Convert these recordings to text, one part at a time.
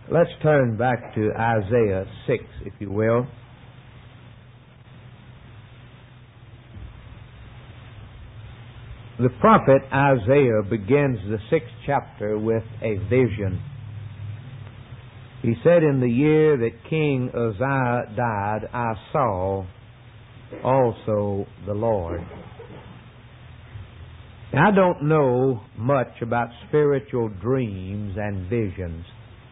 Let's turn back to Isaiah 6, if you will. The prophet Isaiah begins the 6th chapter with a vision. He said, "In the year that King Uzziah died, I saw also the Lord." Now, I don't know much about spiritual dreams and visions.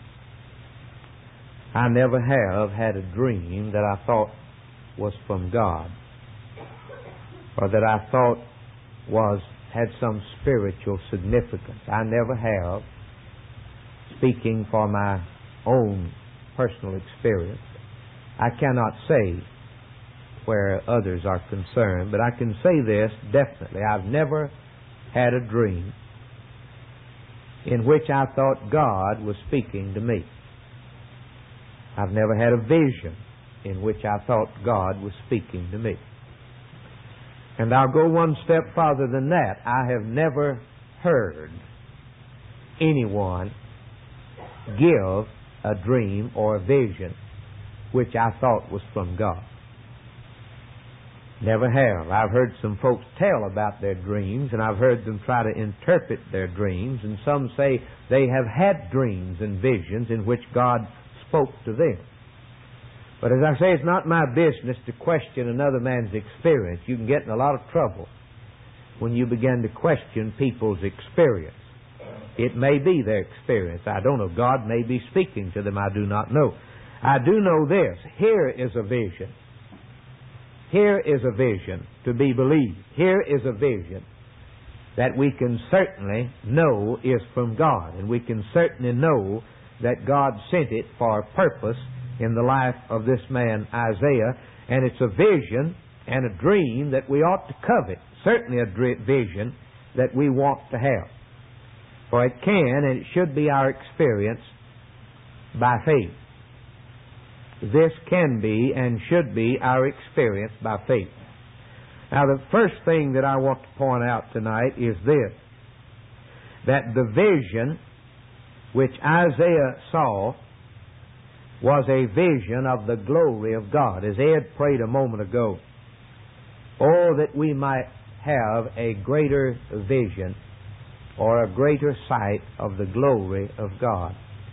I never have had a dream that I thought was from God, or that I thought had some spiritual significance. I never have, speaking for my own personal experience. I cannot say where others are concerned, but I can say this definitely. I've never had a dream in which I thought God was speaking to me. I've never had a vision in which I thought God was speaking to me. And I'll go one step farther than that. I have never heard anyone give a dream or a vision which I thought was from God. Never have. I've heard some folks tell about their dreams, and I've heard them try to interpret their dreams, and some say they have had dreams and visions in which God spoke to them. But as I say, it's not my business to question another man's experience. You can get in a lot of trouble when you begin to question people's experience. It may be their experience. I don't know. God may be speaking to them. I do not know. I do know this. Here is a vision. Here is a vision to be believed. Here is a vision that we can certainly know is from God. And we can certainly know that God sent it for a purpose in the life of this man Isaiah. And it's a vision and a dream that we ought to covet. Certainly a vision that we want to have. For it can and it should be our experience by faith. This can be and should be our experience by faith. Now, the first thing that I want to point out tonight is this: that the vision which Isaiah saw was a vision of the glory of God. As Ed prayed a moment ago, oh, that we might have a greater vision or a greater sight of the glory of God.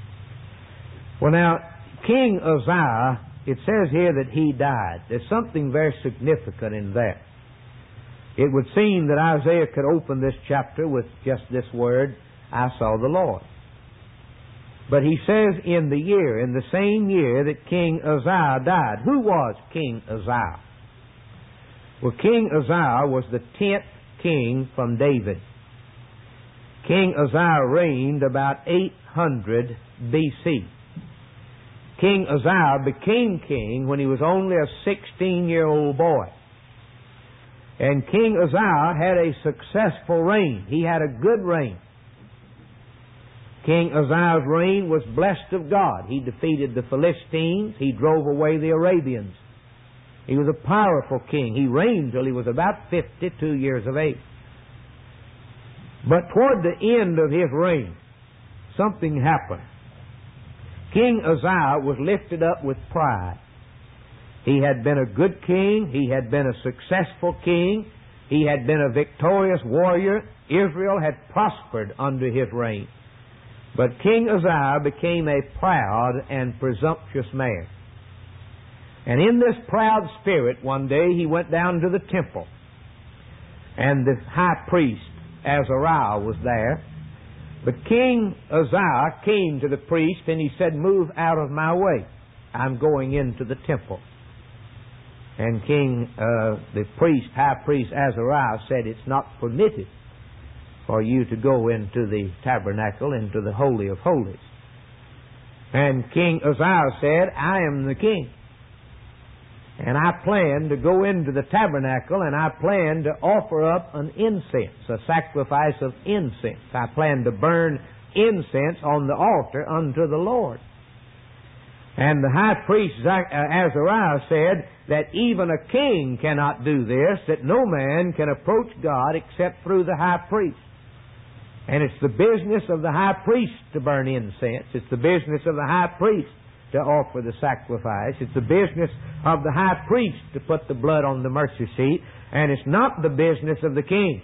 Well, now, King Uzziah, it says here that he died. There's something very significant in that. It would seem that Isaiah could open this chapter with just this word, "I saw the Lord." But he says in the same year that King Uzziah died. Who was King Uzziah? Well, King Uzziah was the 10th king from David. King Uzziah reigned about 800 BC. King Uzziah became king when he was only a 16-year-old boy. And King Uzziah had a successful reign. He had a good reign. King Uzziah's reign was blessed of God. He defeated the Philistines. He drove away the Arabians. He was a powerful king. He reigned till he was about 52 years of age. But toward the end of his reign, something happened. King Uzziah was lifted up with pride. He had been a good king. He had been a successful king. He had been a victorious warrior. Israel had prospered under his reign. But King Uzziah became a proud and presumptuous man. And in this proud spirit, one day he went down to the temple. And the high priest, Azariah, was there. But King Uzziah came to the priest and he said, "Move out of my way. I'm going into the temple." And the high priest Azariah said, "It's not permitted for you to go into the tabernacle, into the Holy of Holies." And King Uzziah said, "I am the king. And I plan to go into the tabernacle and I plan to offer up an incense, a sacrifice of incense. I plan to burn incense on the altar unto the Lord." And the high priest Azariah said that even a king cannot do this, that no man can approach God except through the high priest. And it's the business of the high priest to burn incense. It's the business of the high priest to offer the sacrifice. It's the business of the high priest to put the blood on the mercy seat. And it's not the business of the king.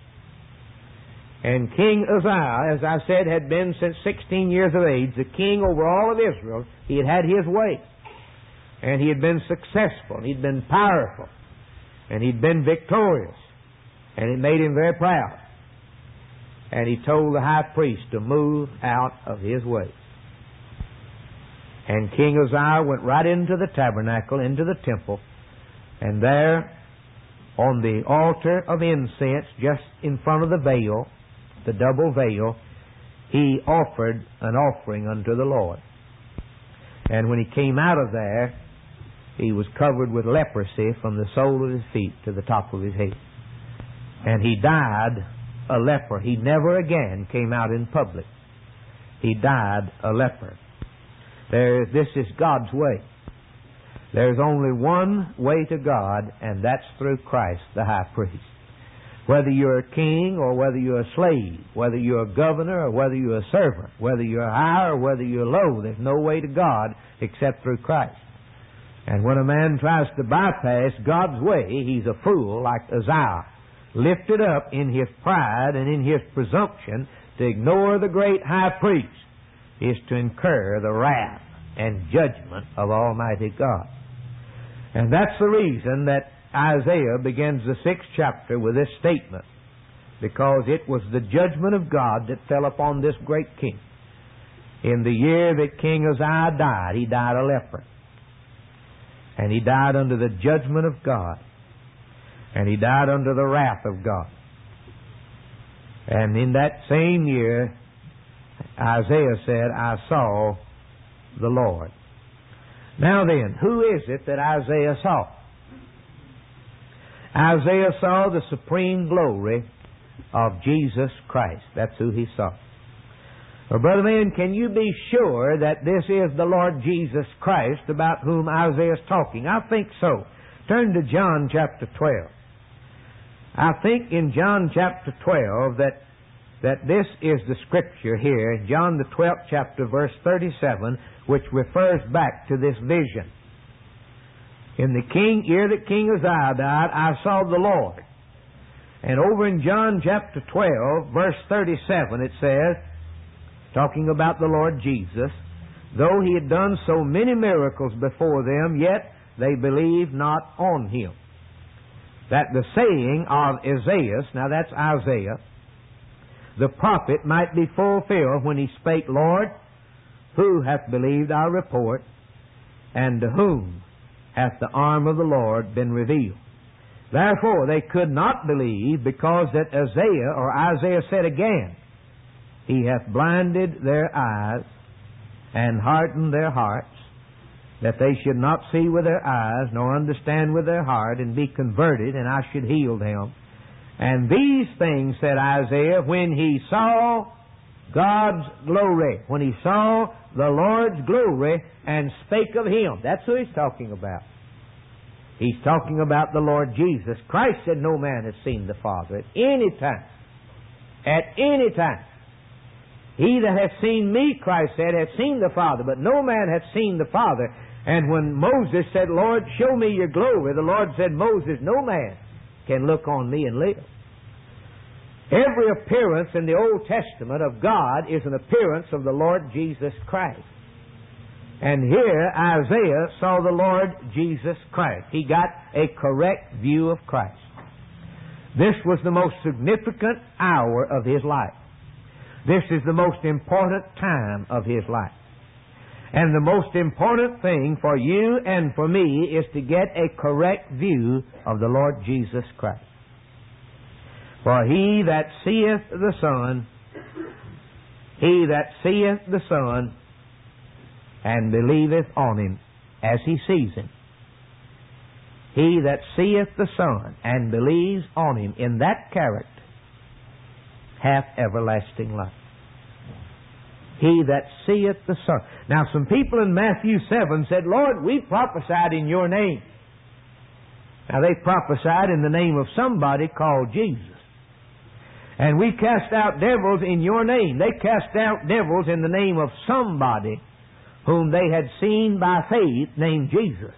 And King Uzziah, as I said, had been since 16 years of age, the king over all of Israel. He had had his way. And he had been successful. He'd been powerful. And he'd been victorious. And it made him very proud. And he told the high priest to move out of his way. And King Uzziah went right into the tabernacle, into the temple, and there on the altar of incense, just in front of the veil, the double veil, he offered an offering unto the Lord. And when he came out of there, he was covered with leprosy from the sole of his feet to the top of his head. And he died a leper. He never again came out in public. He died a leper. This is God's way. There's only one way to God, and that's through Christ, the high priest. Whether you're a king or whether you're a slave, whether you're a governor or whether you're a servant, whether you're high or whether you're low, there's no way to God except through Christ. And when a man tries to bypass God's way, he's a fool like Uzziah, lifted up in his pride and in his presumption to ignore the great high priest is to incur the wrath and judgment of Almighty God. And that's the reason that Isaiah begins the 6th chapter with this statement, because it was the judgment of God that fell upon this great king. In the year that King Uzziah died, he died a leper. And he died under the judgment of God. And he died under the wrath of God. And in that same year, Isaiah said, I saw the Lord. Now then, who is it that Isaiah saw? Isaiah saw the supreme glory of Jesus Christ. That's who he saw. Well, Brother Man, can you be sure that this is the Lord Jesus Christ about whom Isaiah is talking? I think so. Turn to John chapter 12. I think in John chapter 12 that this is the scripture here, in John the 12th chapter, verse 37, which refers back to this vision. In the year that King Uzziah died, I saw the Lord. And over in John chapter 12, verse 37, it says, talking about the Lord Jesus, though he had done so many miracles before them, yet they believed not on him. That the saying of Isaiah, now that's Isaiah, the prophet, might be fulfilled when he spake, Lord, who hath believed our report, and to whom hath the arm of the Lord been revealed? Therefore they could not believe, because that Isaiah said again, He hath blinded their eyes and hardened their hearts, that they should not see with their eyes, nor understand with their heart, and be converted, and I should heal them. And these things, said Isaiah, when he saw God's glory, when he saw the Lord's glory, and spake of him. That's who he's talking about. He's talking about the Lord Jesus. Christ said, no man has seen the Father at any time. At any time. He that hath seen me, Christ said, hath seen the Father, but no man hath seen the Father. And when Moses said, Lord, show me your glory, the Lord said, Moses, no man can look on me and live. Every appearance in the Old Testament of God is an appearance of the Lord Jesus Christ. And here Isaiah saw the Lord Jesus Christ. He got a correct view of Christ. This was the most significant hour of his life. This is the most important time of his life. And the most important thing for you and for me is to get a correct view of the Lord Jesus Christ. For he that seeth the Son, and believeth on him as he sees him. He that seeth the Son and believes on him in that character hath everlasting life. He that seeth the Son. Now some people in Matthew 7 said, Lord, we prophesied in your name. Now they prophesied in the name of somebody called Jesus. And we cast out devils in your name. They cast out devils in the name of somebody whom they had seen by faith, named Jesus.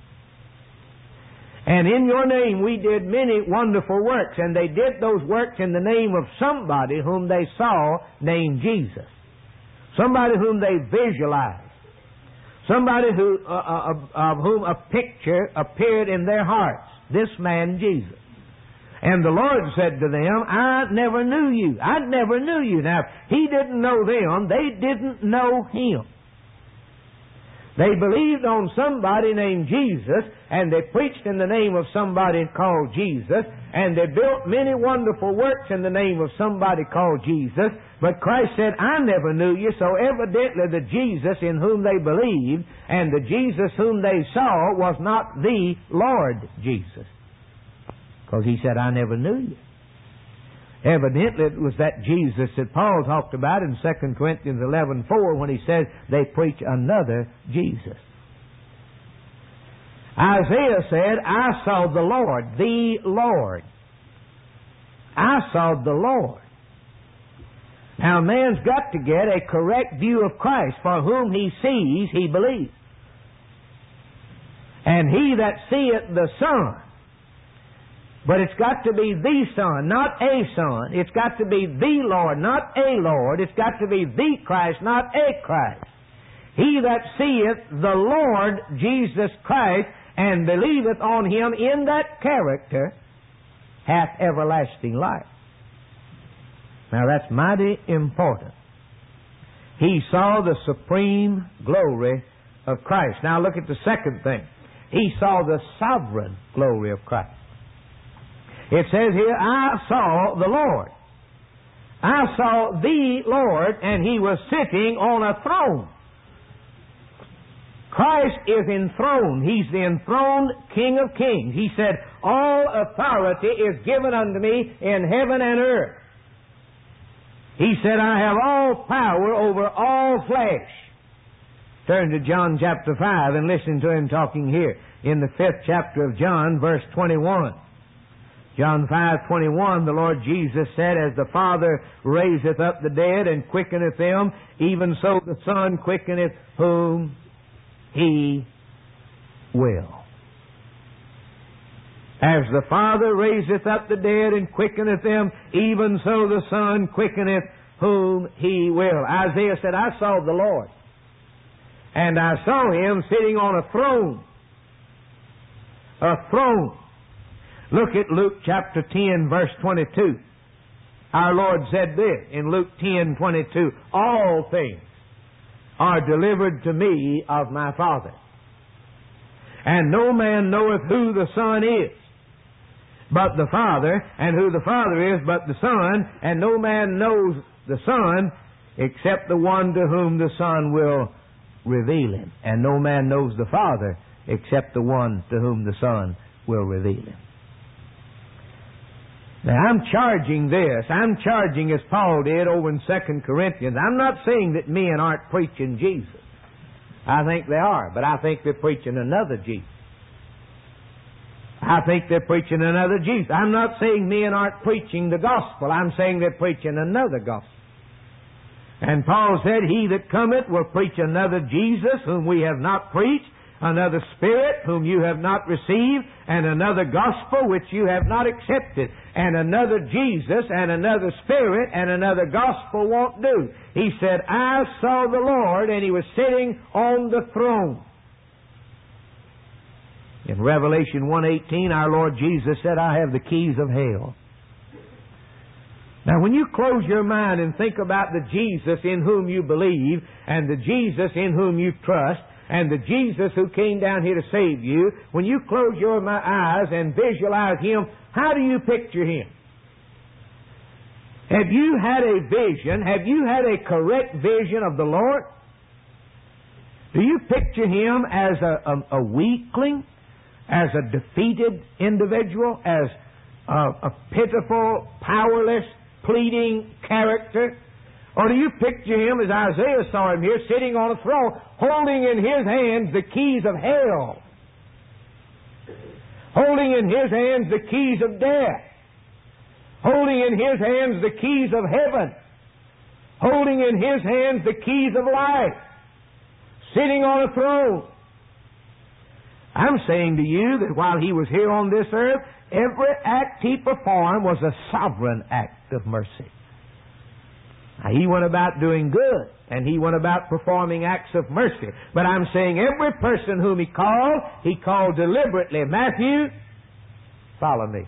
And in your name we did many wonderful works, and they did those works in the name of somebody whom they saw, named Jesus. Somebody whom they visualized. Somebody of whom a picture appeared in their hearts. This man, Jesus. And the Lord said to them, I never knew you. I never knew you. Now, He didn't know them. They didn't know Him. They believed on somebody named Jesus, and they preached in the name of somebody called Jesus, and they built many wonderful works in the name of somebody called Jesus. But Christ said, I never knew you. So evidently the Jesus in whom they believed and the Jesus whom they saw was not the Lord Jesus. Because He said, I never knew you. Evidently it was that Jesus that Paul talked about in 2 Corinthians 11:4 when he said they preach another Jesus. Isaiah said, I saw the Lord, the Lord. I saw the Lord. Now a man's got to get a correct view of Christ. For whom he sees, he believes. And he that seeth the Son. But it's got to be the Son, not a Son. It's got to be the Lord, not a Lord. It's got to be the Christ, not a Christ. He that seeth the Lord Jesus Christ and believeth on Him in that character hath everlasting life. Now that's mighty important. He saw the supreme glory of Christ. Now look at the second thing. He saw the sovereign glory of Christ. It says here, I saw the Lord. I saw the Lord, and He was sitting on a throne. Christ is enthroned. He's the enthroned King of Kings. He said, all authority is given unto me in heaven and earth. He said, I have all power over all flesh. Turn to John chapter 5 and listen to Him talking here in the 5th chapter of John, verse 21. John 5:21, the Lord Jesus said, as the Father raiseth up the dead and quickeneth them, even so the Son quickeneth whom He will. As the Father raiseth up the dead and quickeneth them, even so the Son quickeneth whom He will. Isaiah said, I saw the Lord, and I saw Him sitting on a throne. A throne. Look at Luke chapter 10, verse 22. Our Lord said this in Luke 10:22, all things are delivered to me of my Father. And no man knoweth who the Son is, but the Father, and who the Father is, but the Son, and no man knows the Son, except the one to whom the Son will reveal Him. And no man knows the Father, except the one to whom the Son will reveal Him. Now, I'm charging this. I'm charging as Paul did over in 2 Corinthians. I'm not saying that men aren't preaching Jesus. I think they are, but I think they're preaching another Jesus. I think they're preaching another Jesus. I'm not saying men aren't preaching the gospel. I'm saying they're preaching another gospel. And Paul said, He that cometh will preach another Jesus whom we have not preached, another Spirit whom you have not received, and another gospel which you have not accepted. And another Jesus and another Spirit and another gospel won't do. He said, I saw the Lord, and He was sitting on the throne. In Revelation 1:18, our Lord Jesus said, I have the keys of hell. Now, when you close your mind and think about the Jesus in whom you believe, and the Jesus in whom you trust, and the Jesus who came down here to save you, when you close your eyes and visualize Him, how do you picture Him? Have you had a vision? Have you had a correct vision of the Lord? Do you picture Him as a weakling? As a defeated individual? As a pitiful, powerless, pleading character? Or do you picture Him, as Isaiah saw Him here, sitting on a throne, holding in His hands the keys of hell, holding in His hands the keys of death, holding in His hands the keys of heaven, holding in His hands the keys of life, sitting on a throne. I'm saying to you that while He was here on this earth, every act He performed was a sovereign act of mercy. Now, He went about doing good, and He went about performing acts of mercy. But I'm saying every person whom He called deliberately. Matthew, follow me.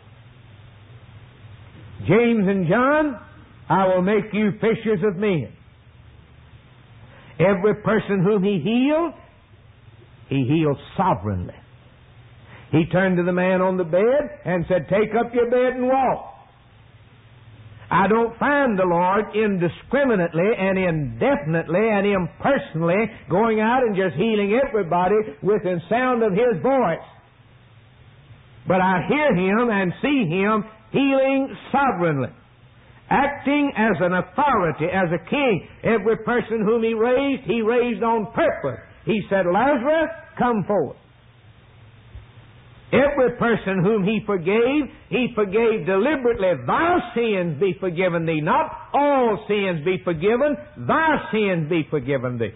James and John, I will make you fishers of men. Every person whom He healed sovereignly. He turned to the man on the bed and said, take up your bed and walk. I don't find the Lord indiscriminately and indefinitely and impersonally going out and just healing everybody within sound of His voice. But I hear Him and see Him healing sovereignly, acting as an authority, as a king. Every person whom He raised on purpose. He said, Lazarus, come forth. Every person whom He forgave deliberately. Thy sins be forgiven thee. Not all sins be forgiven, thy sins be forgiven thee.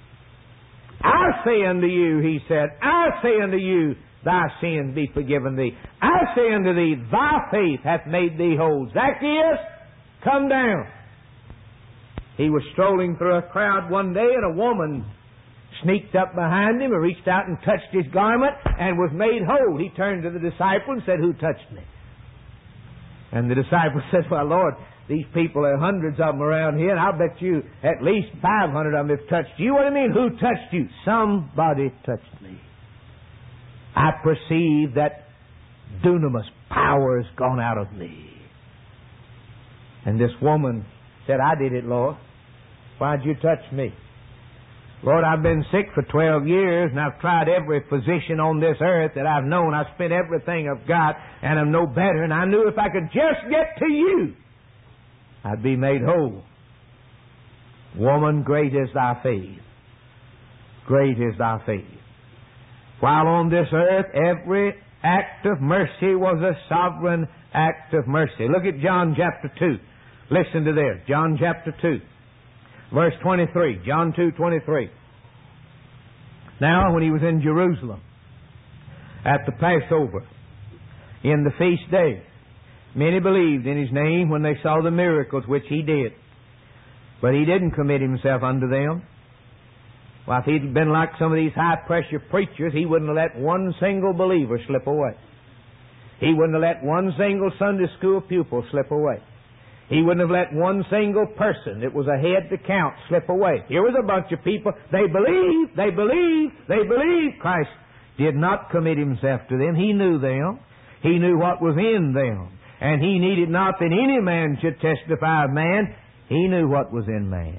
I say unto you, He said, I say unto you, thy sins be forgiven thee. I say unto thee, thy faith hath made thee whole. Zacchaeus, come down. He was strolling through a crowd one day, and a woman sneaked up behind him and reached out and touched his garment and was made whole. He turned to the disciple and said, who touched me? And the disciple said, well, Lord, these people, there are hundreds of them around here, and I'll bet you at least 500 of them have touched you. What do you mean, who touched you? Somebody touched me. I perceive that dunamis power has gone out of me. And this woman said, I did it, Lord. Why'd you touch me? Lord, I've been sick for 12 years, and I've tried every physician on this earth that I've known. I've spent everything I've got, and I'm no better. And I knew if I could just get to you, I'd be made whole. Woman, great is thy faith. Great is thy faith. While on this earth, every act of mercy was a sovereign act of mercy. Look at John chapter 2. Listen to this. John chapter 2. Verse 23, John 2:23. Now, when He was in Jerusalem at the Passover, in the feast day, many believed in His name when they saw the miracles which He did. But He didn't commit Himself unto them. Well, if He'd been like some of these high-pressure preachers, He wouldn't have let one single believer slip away. He wouldn't have let one single Sunday school pupil slip away. He wouldn't have let one single person that was ahead to count slip away. Here was a bunch of people. They believed. Christ did not commit Himself to them. He knew them. He knew what was in them. And He needed not that any man should testify of man. He knew what was in man.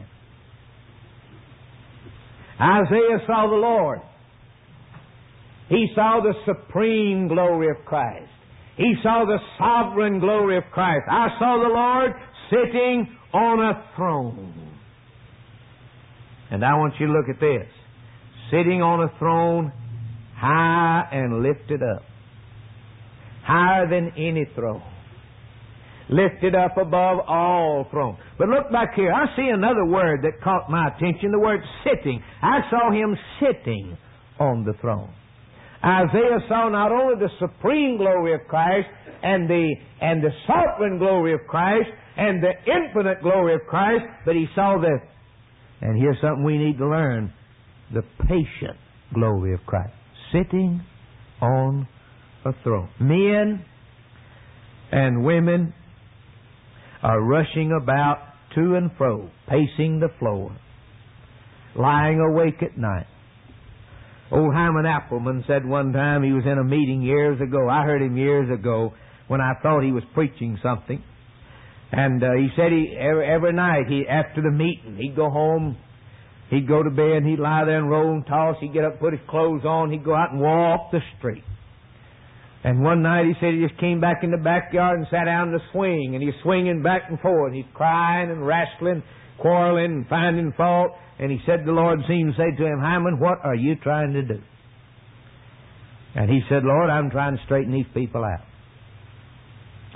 Isaiah saw the Lord. He saw the supreme glory of Christ. He saw the sovereign glory of Christ. I saw the Lord sitting on a throne. And I want you to look at this. Sitting on a throne high and lifted up. Higher than any throne. Lifted up above all thrones. But look back here. I see another word that caught my attention. The word sitting. I saw Him sitting on the throne. Isaiah saw not only the supreme glory of Christ and the sovereign glory of Christ and the infinite glory of Christ, but he saw the, and here's something we need to learn, the patient glory of Christ. Sitting on a throne. Men and women are rushing about to and fro, pacing the floor, lying awake at night. Old Hyman Appleman said one time, he was in a meeting years ago. I heard him years ago when I thought he was preaching something. And he said every night after the meeting, he'd go home, he'd go to bed, he'd lie there and roll and toss, he'd get up, put his clothes on, he'd go out and walk the street. And one night he said he just came back in the backyard and sat down in the swing, and he's swinging back and forth. He's crying and wrestling, quarreling and finding fault. And he said the Lord seemed to say to him, Hyman, what are you trying to do? And he said, Lord, I'm trying to straighten these people out.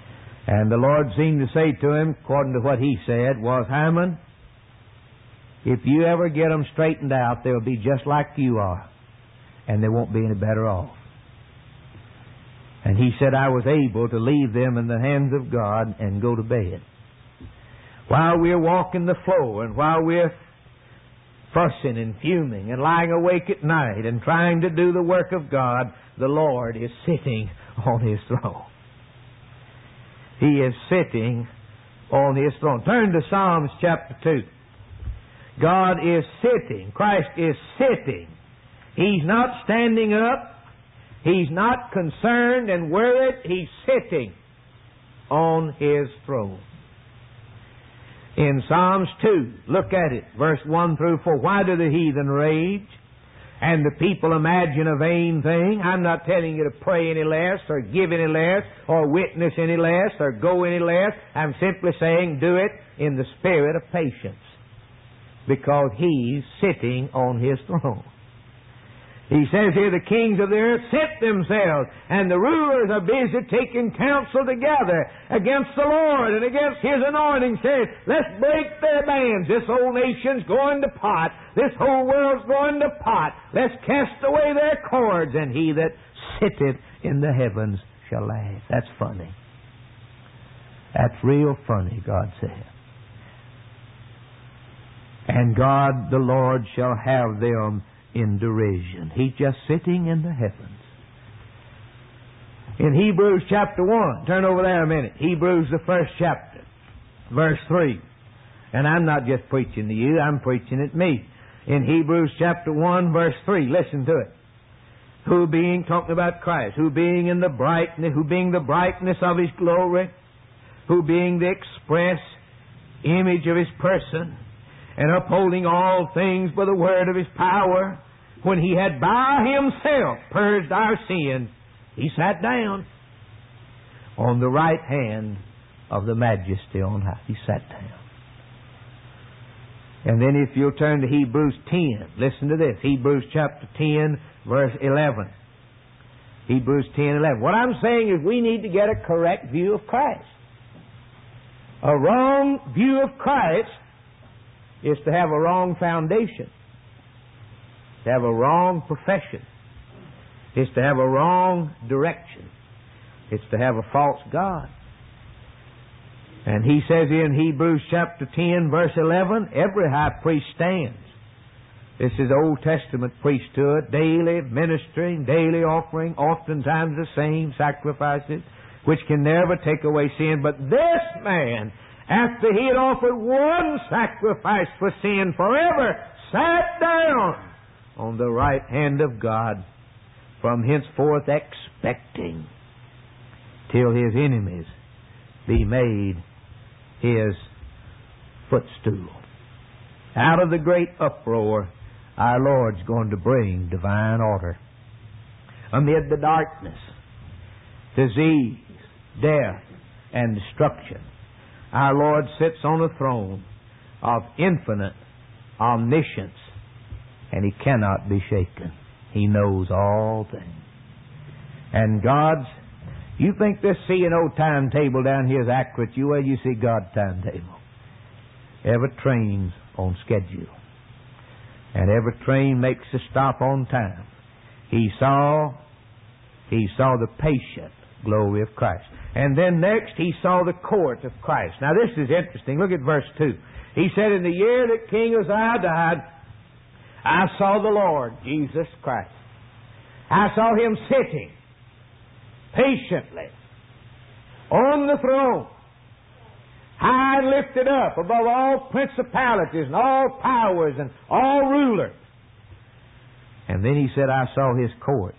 And the Lord seemed to say to him, according to what he said, was, Haman, if you ever get them straightened out, they'll be just like you are, and they won't be any better off. And he said, I was able to leave them in the hands of God and go to bed. While we're walking the floor and while we're fussing and fuming and lying awake at night and trying to do the work of God, the Lord is sitting on His throne. He is sitting on His throne. Turn to Psalms chapter 2. God is sitting. Christ is sitting. He's not standing up. He's not concerned and worried. He's sitting on His throne. In Psalms 2, look at it, verse 1 through 4. Why do the heathen rage and the people imagine a vain thing? I'm not telling you to pray any less or give any less or witness any less or go any less. I'm simply saying do it in the spirit of patience, because He's sitting on His throne. He says here, the kings of the earth set themselves, and the rulers are busy taking counsel together against the Lord and against His anointing, saying, let's break their bands. This whole nation's going to pot. This whole world's going to pot. Let's cast away their cords, and He that sitteth in the heavens shall laugh. That's funny. That's real funny, God said. And God the Lord shall have them in derision. He's just sitting in the heavens. In Hebrews chapter 1, turn over there a minute. Hebrews the first chapter, verse 3. And I'm not just preaching to you, I'm preaching at me. In Hebrews chapter 1, verse 3, listen to it. Who being, talking about Christ, who being the brightness of His glory, who being the express image of His person, and upholding all things by the word of His power, when He had by Himself purged our sins, He sat down on the right hand of the Majesty on high. He sat down. And then if you'll turn to Hebrews 10, listen to this. Hebrews chapter 10, verse 11. Hebrews 10, 11. What I'm saying is we need to get a correct view of Christ. A wrong view of Christ is to have a wrong foundation, to have a wrong profession. It's to have a wrong direction. It's to have a false God. And he says in Hebrews chapter 10, verse 11, every high priest stands. This is Old Testament priesthood, daily ministering, daily offering, oftentimes the same sacrifices, which can never take away sin. But this man, after He had offered one sacrifice for sin forever, sat down on the right hand of God, from henceforth expecting till His enemies be made His footstool. Out of the great uproar, our Lord's going to bring divine order. Amid the darkness, disease, death, and destruction, our Lord sits on a throne of infinite omniscience, and He cannot be shaken. He knows all things. And you think this C&O timetable down here is accurate? Well, you see God's timetable. Every train's on schedule, and every train makes a stop on time. He saw the patient glory of Christ. And then next, He saw the court of Christ. Now this is interesting. Look at verse 2. He said, in the year that King Uzziah died, I saw the Lord, Jesus Christ. I saw Him sitting patiently on the throne, high and lifted up above all principalities and all powers and all rulers. And then He said, I saw His court.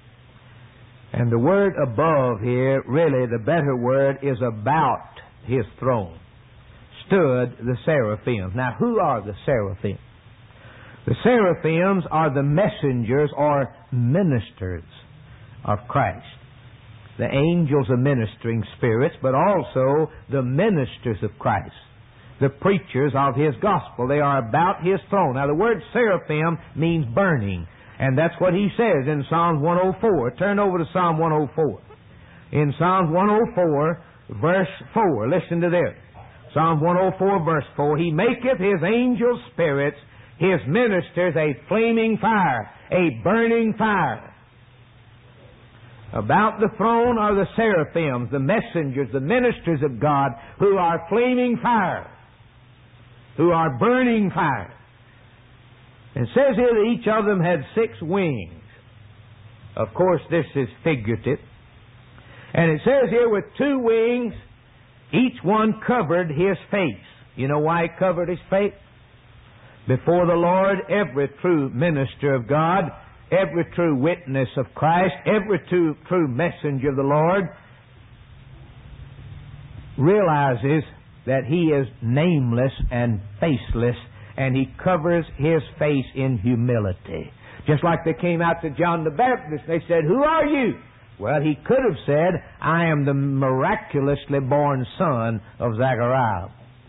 And the word above here, really the better word, is about His throne, stood the seraphims. Now, who are the seraphims? The seraphims are the messengers or ministers of Christ. The angels are ministering spirits, but also the ministers of Christ, the preachers of His gospel. They are about His throne. Now, the word seraphim means burning. And that's what He says in Psalm 104. Turn over to Psalm 104. In Psalm 104, verse 4. Listen to this. Psalm 104, verse 4. He maketh his angel spirits, his ministers, a flaming fire, a burning fire. About the throne are the seraphims, the messengers, the ministers of God, who are flaming fire, who are burning fire. And it says here that each of them had 6 wings. Of course, this is figurative. And it says here with 2 wings, each one covered his face. You know why he covered his face? Before the Lord, every true minister of God, every true witness of Christ, every true messenger of the Lord realizes that he is nameless and faceless, and he covers his face in humility. Just like they came out to John the Baptist, they said, "Who are you?" Well, he could have said, "I am the miraculously born son of Zechariah.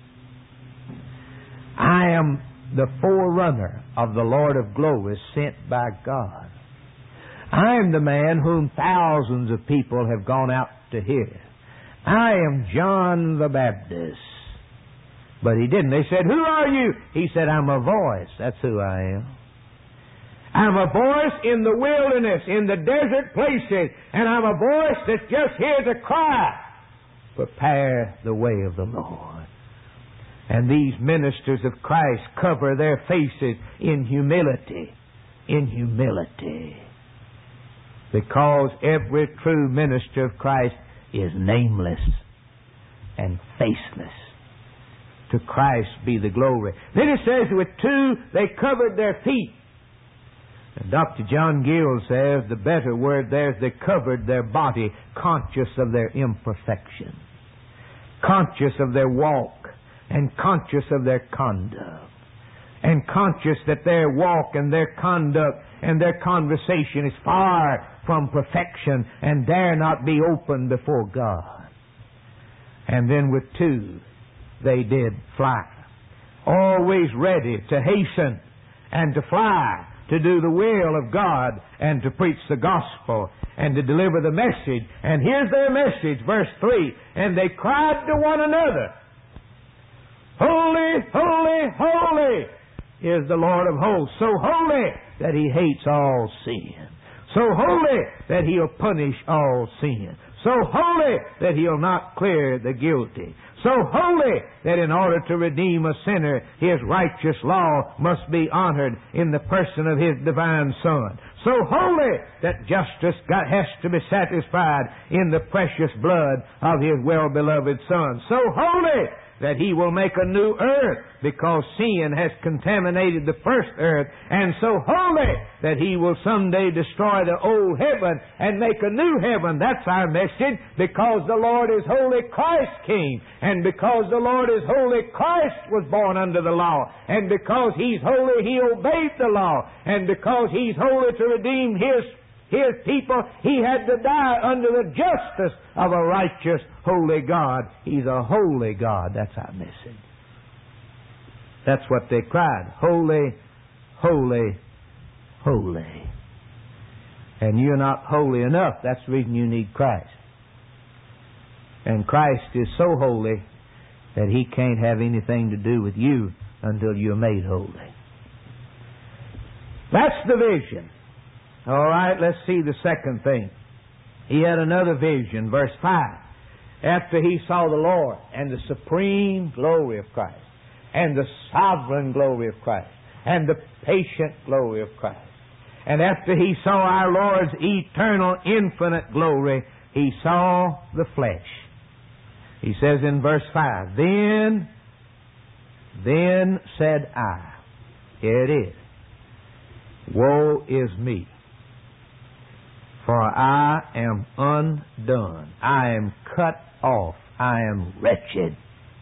I am the forerunner of the Lord of glory sent by God. I am the man whom thousands of people have gone out to hear. I am John the Baptist." But he didn't. They said, "Who are you?" He said, "I'm a voice." That's who I am. I'm a voice in the wilderness, in the desert places, and I'm a voice that just hears a cry, "Prepare the way of the Lord." And these ministers of Christ cover their faces in humility. In humility. Because every true minister of Christ is nameless and faceless. To Christ be the glory. Then it says with 2 they covered their feet. And Dr. John Gill says the better word there is they covered their body, conscious of their imperfection, conscious of their walk, and conscious of their conduct, and conscious that their walk and their conduct and their conversation is far from perfection and dare not be open before God. And then with 2, they did fly, always ready to hasten and to fly, to do the will of God and to preach the gospel and to deliver the message. And here's their message, verse 3. And they cried to one another, "Holy, holy, holy is the Lord of hosts, so holy that He hates all sin, so holy that He'll punish all sin, so holy that He'll not clear the guilty, so holy that in order to redeem a sinner, His righteous law must be honored in the person of His divine Son, so holy that justice has to be satisfied in the precious blood of His well-beloved Son, so holy that He will make a new earth because sin has contaminated the first earth, and so holy that He will someday destroy the old heaven and make a new heaven." That's our message. Because the Lord is holy, Christ came. And because the Lord is holy, Christ was born under the law. And because He's holy, He obeyed the law. And because He's holy to redeem His people, He had to die under the justice of a righteous, holy God. He's a holy God. That's our message. That's what they cried. Holy, holy, holy. And you're not holy enough. That's the reason you need Christ. And Christ is so holy that He can't have anything to do with you until you're made holy. That's the vision. All right, let's see the second thing. He had another vision, verse 5. After he saw the Lord and the supreme glory of Christ, and the sovereign glory of Christ, and the patient glory of Christ, and after he saw our Lord's eternal, infinite glory, he saw the flesh. He says in verse 5, Then said I, here it is, Woe is me, for I am undone. I am cut off. I am wretched.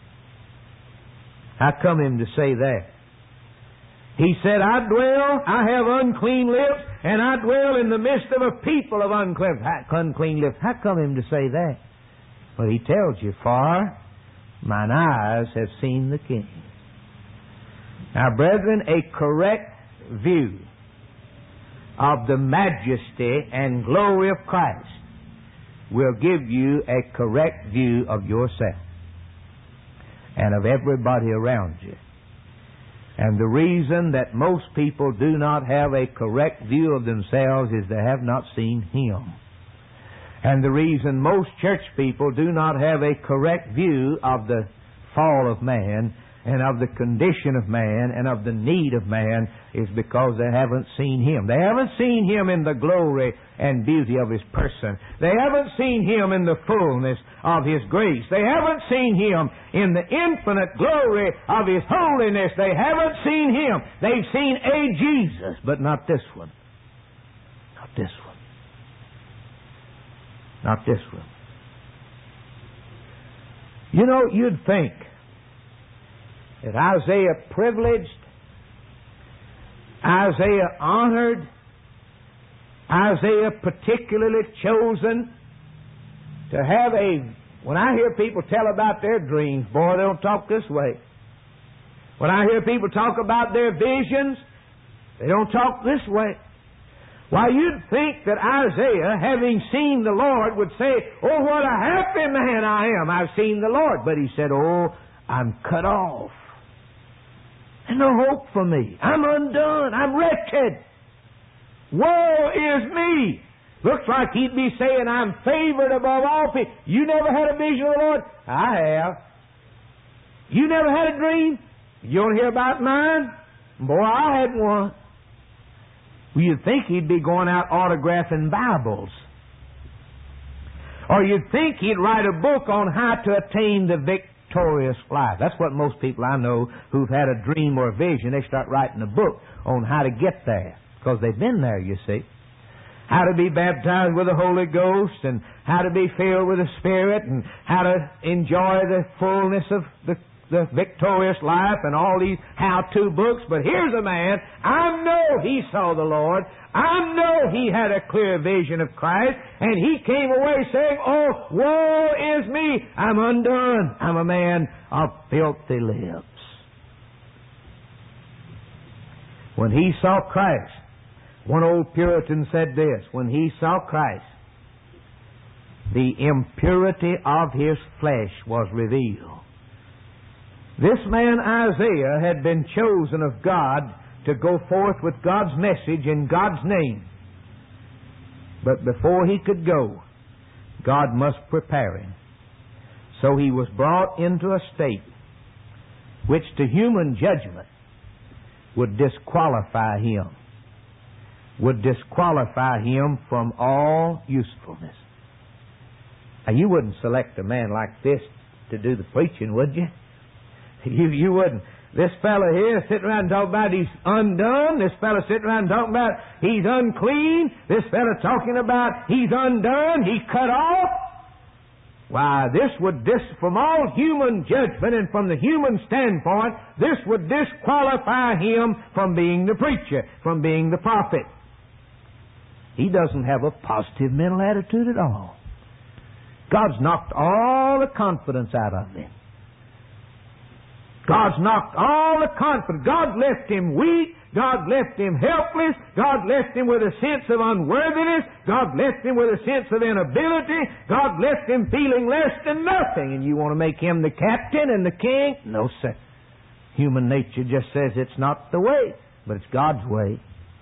How come him to say that? He said, I have unclean lips, and I dwell in the midst of a people of unclean lips. How come him to say that? Well, he tells you, For mine eyes have seen the King. Now, brethren, a correct view of the majesty and glory of Christ will give you a correct view of yourself and of everybody around you. And the reason that most people do not have a correct view of themselves is they have not seen Him. And the reason most church people do not have a correct view of the fall of man and of the condition of man and of the need of man is because they haven't seen Him. They haven't seen Him in the glory and beauty of His person. They haven't seen Him in the fullness of His grace. They haven't seen Him in the infinite glory of His holiness. They haven't seen Him. They've seen a Jesus, but not this one. Not this one. Not this one. You know, you'd think that Isaiah privileged, Isaiah honored, Isaiah particularly chosen to have a... When I hear people tell about their dreams, boy, they don't talk this way. When I hear people talk about their visions, they don't talk this way. Why, you'd think that Isaiah, having seen the Lord, would say, oh, what a happy man I am, I've seen the Lord. But he said, oh, I'm cut off. There's no hope for me. I'm undone. I'm wretched. Woe is me. Looks like he'd be saying, I'm favored above all people. You never had a vision of the Lord? I have. You never had a dream? You want to hear about mine? Boy, I had one. Well, you'd think he'd be going out autographing Bibles. Or you'd think he'd write a book on how to attain the victorious life. That's what most people I know who've had a dream or a vision, they start writing a book on how to get there. Because they've been there, you see. How to be baptized with the Holy Ghost, and how to be filled with the Spirit, and how to enjoy the fullness of the victorious life, and all these how-to books. But here's a man, I know he saw the Lord. I know he had a clear vision of Christ, and he came away saying, oh, woe is me. I'm undone. I'm a man of filthy lips. When he saw Christ, one old Puritan said this, when he saw Christ, the impurity of his flesh was revealed. This man Isaiah had been chosen of God to go forth with God's message in God's name. But before he could go, God must prepare him. So he was brought into a state which to human judgment would disqualify him. Would disqualify him from all usefulness. Now, you wouldn't select a man like this to do the preaching, would you? You wouldn't. This fellow here sitting around and talking about he's undone. This fellow sitting around and talking about he's unclean. This fellow talking about he's undone, he's cut off. Why, this would, from all human judgment and from the human standpoint, this would disqualify him from being the preacher, from being the prophet. He doesn't have a positive mental attitude at all. God's knocked all the confidence out of him. God's knocked all the confidence. God left him weak. God left him helpless. God left him with a sense of unworthiness. God left him with a sense of inability. God left him feeling less than nothing. And you want to make him the captain and the king? No, sir. Human nature just says it's not the way, but it's God's way.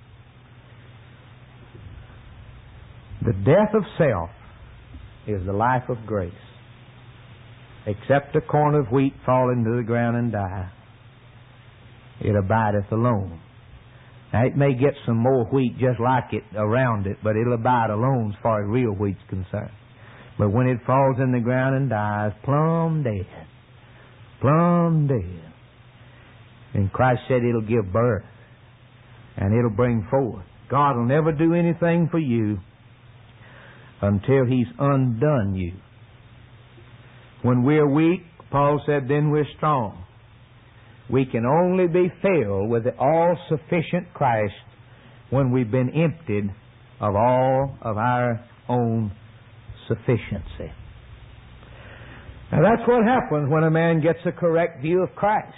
The death of self is the life of grace. Except a corn of wheat fall into the ground and die, it abideth alone. Now, it may get some more wheat just like it around it, but it'll abide alone as far as real wheat's concerned. But when it falls in the ground and dies, plumb dead. Plumb dead. And Christ said it'll give birth, and it'll bring forth. God will never do anything for you until He's undone you. When we're weak, Paul said, then we're strong. We can only be filled with the all-sufficient Christ when we've been emptied of all of our own sufficiency. Now that's what happens when a man gets a correct view of Christ.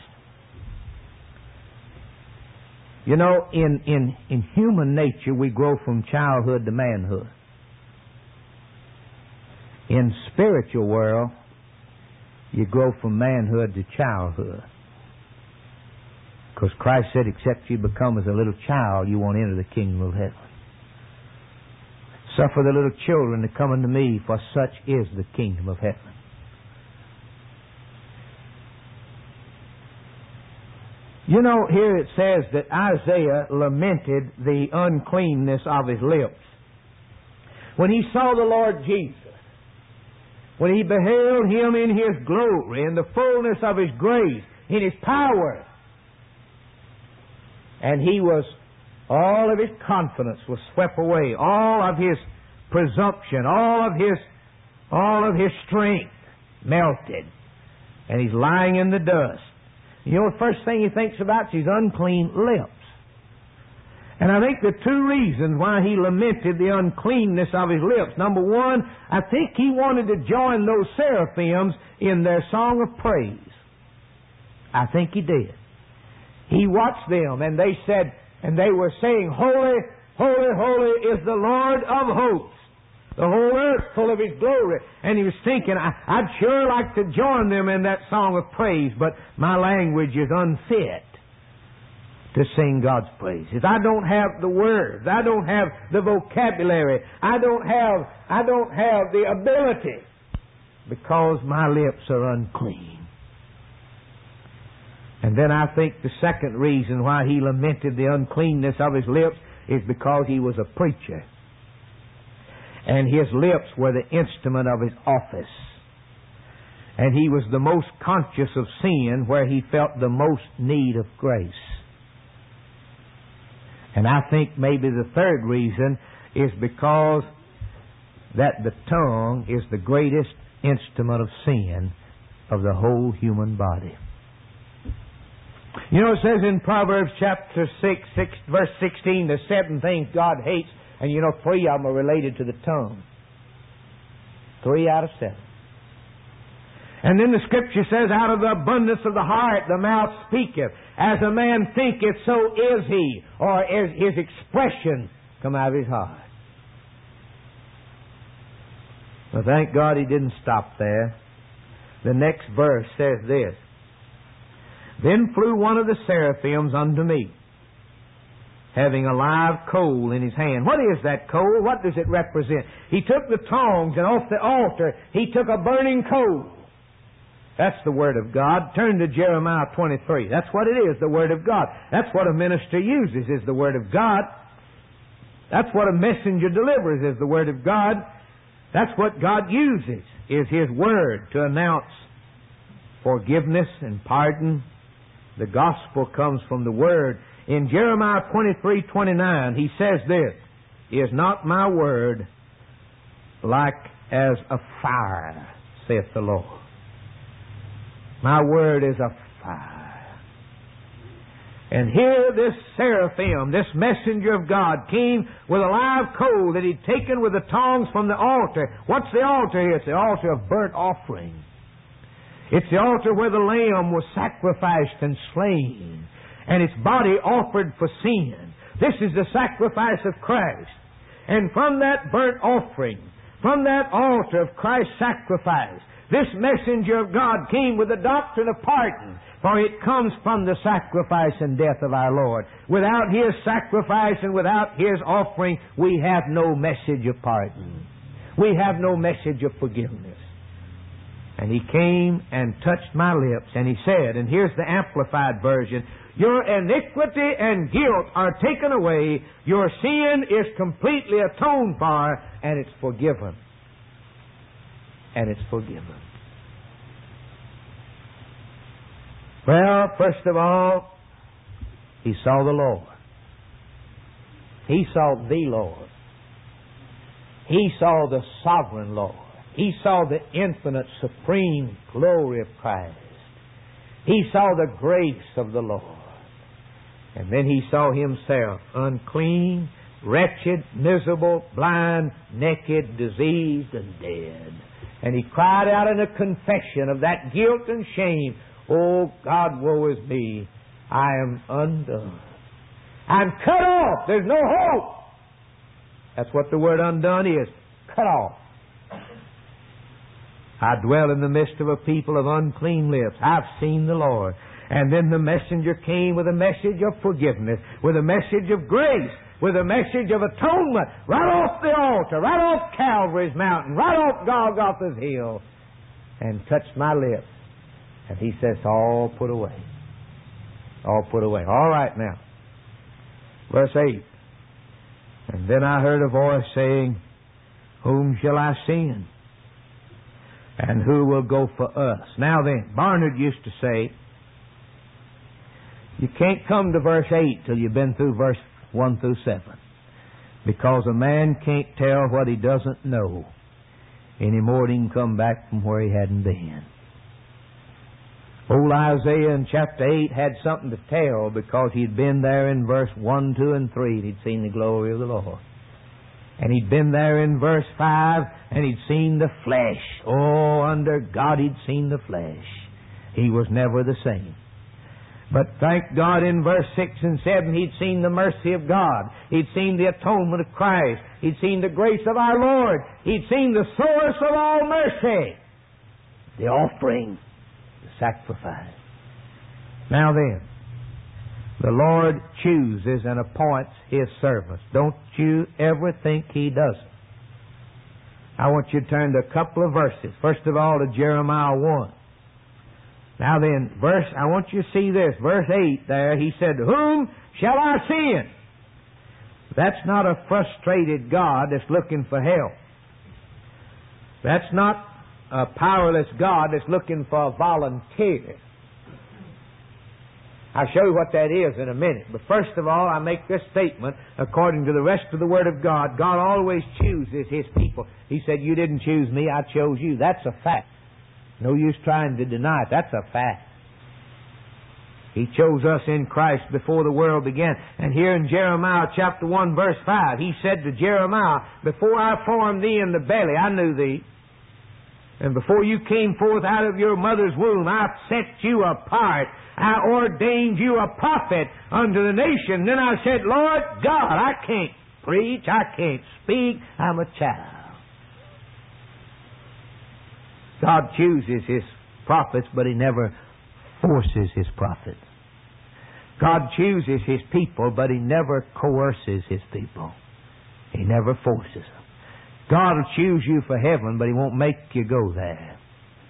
You know, in human nature, we grow from childhood to manhood. In spiritual world, you grow from manhood to childhood. Because Christ said, except you become as a little child, you won't enter the kingdom of heaven. Suffer the little children to come unto me, for such is the kingdom of heaven. You know, here it says that Isaiah lamented the uncleanness of his lips. When he saw the Lord Jesus, when he beheld Him in His glory, in the fullness of His grace, in His power, and all of his confidence was swept away, all of his presumption, all of his strength melted, and he's lying in the dust. You know, the first thing he thinks about is his unclean lips. And I think the two reasons why he lamented the uncleanness of his lips. Number one, I think he wanted to join those seraphims in their song of praise. I think he did. He watched them, and they said, and they were saying, Holy, holy, holy is the Lord of hosts. The whole earth full of His glory. And he was thinking, I'd sure like to join them in that song of praise, but my language is unfit to sing God's praises. I don't have the words. I don't have the vocabulary. I don't have the ability, because my lips are unclean. And then I think the second reason why he lamented the uncleanness of his lips is because he was a preacher. And his lips were the instrument of his office. And he was the most conscious of sin where he felt the most need of grace. And I think maybe the third reason is because that the tongue is the greatest instrument of sin of the whole human body. You know, it says in Proverbs chapter 6, verse 16, there's 7 things God hates, and you know, 3 of them are related to the tongue. 3 out of 7. And then the Scripture says, out of the abundance of the heart the mouth speaketh. As a man thinketh, so is he. Or is his expression come out of his heart. Well, thank God he didn't stop there. The next verse says this. Then flew one of the seraphims unto me, having a live coal in his hand. What is that coal? What does it represent? He took the tongs, and off the altar he took a burning coal. That's the Word of God. Turn to Jeremiah 23. That's what it is, the Word of God. That's what a minister uses, is the Word of God. That's what a messenger delivers, is the Word of God. That's what God uses, is His Word to announce forgiveness and pardon. The gospel comes from the Word. In Jeremiah 23:29, he says this, Is not my word like as a fire, saith the Lord. My word is a fire. And here this seraphim, this messenger of God, came with a live coal that he'd taken with the tongs from the altar. What's the altar here? It's the altar of burnt offering. It's the altar where the lamb was sacrificed and slain, and its body offered for sin. This is the sacrifice of Christ. And from that burnt offering, from that altar of Christ's sacrifice, this messenger of God came with the doctrine of pardon, for it comes from the sacrifice and death of our Lord. Without His sacrifice and without His offering, we have no message of pardon. We have no message of forgiveness. And He came and touched my lips, and He said, and here's the Amplified Version, Your iniquity and guilt are taken away, your sin is completely atoned for, and it's forgiven. And it's forgiven. Well, first of all, he saw the Lord. He saw the Lord. He saw the sovereign Lord. He saw the infinite, supreme glory of Christ. He saw the grace of the Lord. And then he saw himself unclean, wretched, miserable, blind, naked, diseased, and dead. And he cried out in a confession of that guilt and shame, Oh, God, woe is me. I am undone. I'm cut off. There's no hope. That's what the word undone is. Cut off. I dwell in the midst of a people of unclean lips. I've seen the Lord. And then the messenger came with a message of forgiveness, with a message of grace, with a message of atonement, right off the altar, right off Calvary's mountain, right off Golgotha's hill, and touched my lips. And he says, all put away. All put away. All right now. Verse 8. And then I heard a voice saying, whom shall I send? And who will go for us? Now then, Barnard used to say, you can't come to verse 8 till you've been through verse 1 through 7. Because a man can't tell what he doesn't know any more than he can come back from where he hadn't been. Old Isaiah in chapter 8 had something to tell because he'd been there in verse 1, 2, and 3 and he'd seen the glory of the Lord. And he'd been there in verse 5 and he'd seen the flesh. Oh, under God he'd seen the flesh. He was never the same. But thank God in verse 6 and 7 he'd seen the mercy of God. He'd seen the atonement of Christ. He'd seen the grace of our Lord. He'd seen the source of all mercy. The offering. The sacrifice. Now then, the Lord chooses and appoints His servants. Don't you ever think He doesn't. I want you to turn to a couple of verses. First of all, to Jeremiah 1. Now then, I want you to see this. Verse 8 there, he said, whom shall I send? That's not a frustrated God that's looking for help. That's not a powerless God that's looking for a volunteer. I'll show you what that is in a minute. But first of all, I make this statement. According to the rest of the Word of God, God always chooses His people. He said, you didn't choose me, I chose you. That's a fact. No use trying to deny it. That's a fact. He chose us in Christ before the world began. And here in Jeremiah chapter 1 verse 5, He said to Jeremiah, before I formed thee in the belly, I knew thee. And before you came forth out of your mother's womb, I set you apart. I ordained you a prophet unto the nation. Then I said, Lord God, I can't preach, I can't speak, I'm a child. God chooses His prophets, but He never forces His prophets. God chooses His people, but He never coerces His people. He never forces them. God will choose you for heaven, but He won't make you go there.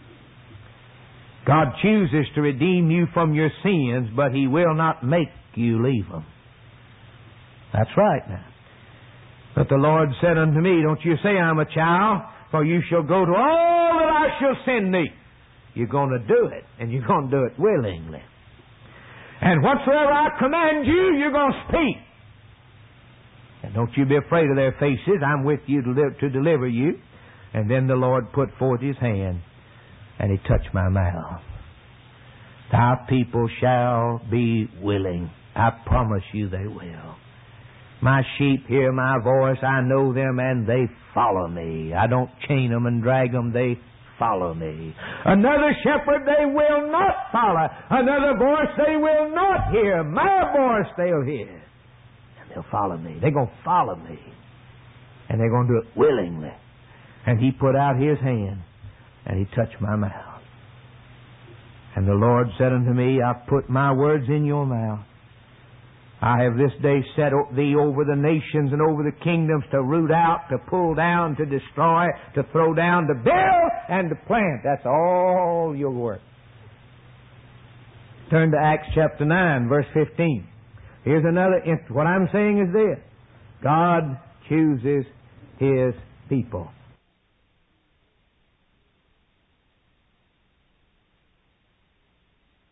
God chooses to redeem you from your sins, but He will not make you leave them. That's right now. But the Lord said unto me, don't you say I'm a child, for you shall go to all that I shall send thee. You're going to do it, and you're going to do it willingly. And whatsoever I command you, you're going to speak. And don't you be afraid of their faces. I'm with you to deliver you. And then the Lord put forth His hand, and He touched my mouth. Thy people shall be willing. I promise you they will. My sheep hear my voice. I know them, and they follow me. I don't chain them and drag them. They follow me. Another shepherd they will not follow. Another voice they will not hear. My voice they'll hear. And they'll follow me. They're going to follow me. And they're going to do it willingly. And He put out His hand, and He touched my mouth. And the Lord said unto me, I've put my words in your mouth. I have this day set thee over the nations and over the kingdoms to root out, to pull down, to destroy, to throw down, to build, and to plant. That's all your work. Turn to Acts chapter 9, verse 15. Here's another what I'm saying is this. God chooses His people.